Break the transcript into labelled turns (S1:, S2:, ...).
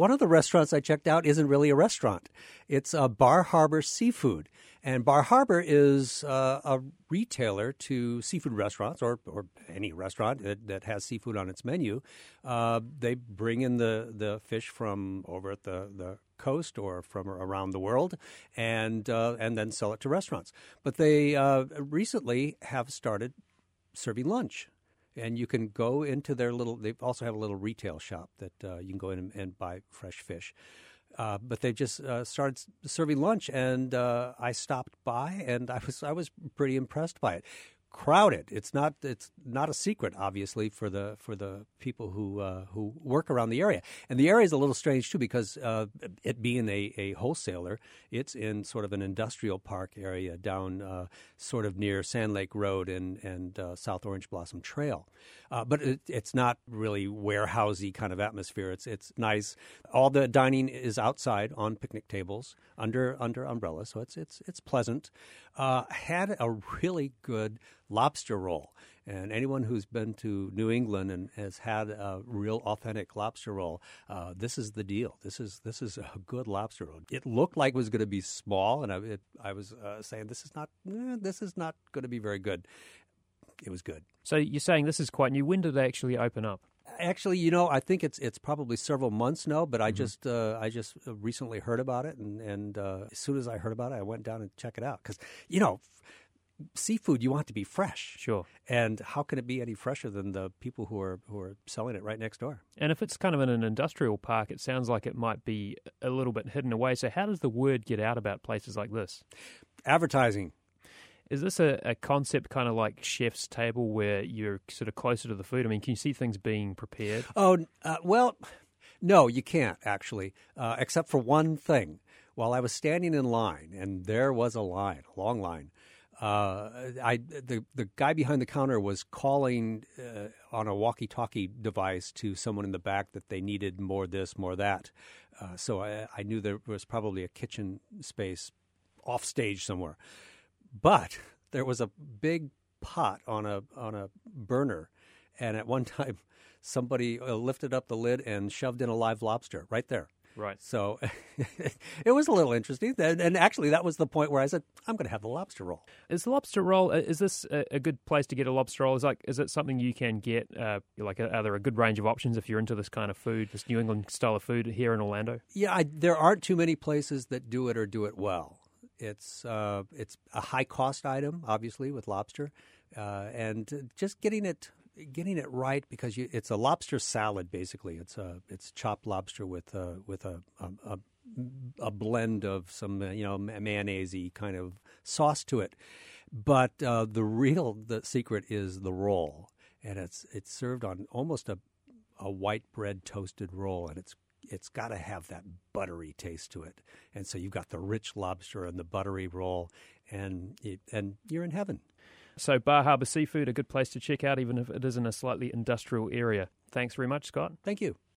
S1: one of the restaurants I checked out isn't really a restaurant. It's Bar Harbor Seafood. And Bar Harbor is a retailer to seafood restaurants or any restaurant that has seafood on its menu. They bring in the fish from over at the coast or from around the world and then sell it to restaurants. But they recently have started serving lunch. And you can go into they also have a little retail shop that you can go in and buy fresh fish. But they just started serving lunch, and I stopped by, and I was pretty impressed by it. Crowded. It's not a secret, obviously, for the people who work around the area. And the area is a little strange too, because it being a wholesaler, it's in sort of an industrial park area down sort of near Sand Lake Road and South Orange Blossom Trail. But it's not really warehousey kind of atmosphere. It's nice. All the dining is outside on picnic tables under umbrellas, so it's pleasant. Had a really good lobster roll. And anyone who's been to New England and has had a real authentic lobster roll, this is the deal. This is a good lobster roll. It looked like it was going to be small, and I was saying this is not going to be very good. It was good.
S2: So you're saying this is quite new. When did they actually open up?
S1: Actually, I think it's probably several months now, but I just recently heard about it, and as soon as I heard about it, I went down and checked it out because seafood, you want it to be fresh.
S2: Sure.
S1: And how can it be any fresher than the people who are selling it right next door?
S2: And if it's kind of in an industrial park, it sounds like it might be a little bit hidden away. So how does the word get out about places like this?
S1: Advertising.
S2: Is this a concept kind of like Chef's Table where you're sort of closer to the food? I mean, can you see things being prepared?
S1: Oh, well, no, you can't actually, except for one thing. While I was standing in line, and there was a line, a long line, the guy behind the counter was calling on a walkie-talkie device to someone in the back that they needed more this, more that. So I knew there was probably a kitchen space off stage somewhere. But there was a big pot on a burner, and at one time somebody lifted up the lid and shoved in a live lobster right there.
S2: Right.
S1: So it was a little interesting. And actually, that was the point where I said, I'm going to have the lobster roll.
S2: Is the lobster roll, is this a good place to get a lobster roll? Is it something you can get, are there a good range of options if you're into this kind of food, this New England style of food here in Orlando?
S1: Yeah, there aren't too many places that do it or do it well. It's a high-cost item, obviously, with lobster, and just getting it right because it's a lobster salad basically. It's chopped lobster with a blend of some mayonnaise-y kind of sauce to it. But the secret is the roll, and it's served on almost a white bread toasted roll, and it's got to have that buttery taste to it. And so you've got the rich lobster and the buttery roll, and you're in heaven.
S2: So Bar Harbor Seafood, a good place to check out, even if it is in a slightly industrial area. Thanks very much, Scott.
S1: Thank you.